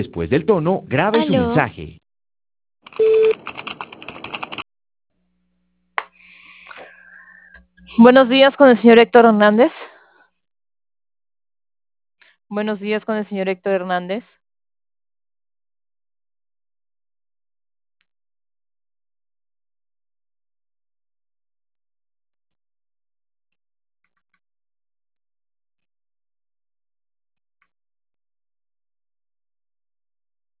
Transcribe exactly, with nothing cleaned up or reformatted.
Después del tono, grabe su Aló, mensaje. Buenos días con el señor Héctor Hernández. Buenos días con el señor Héctor Hernández.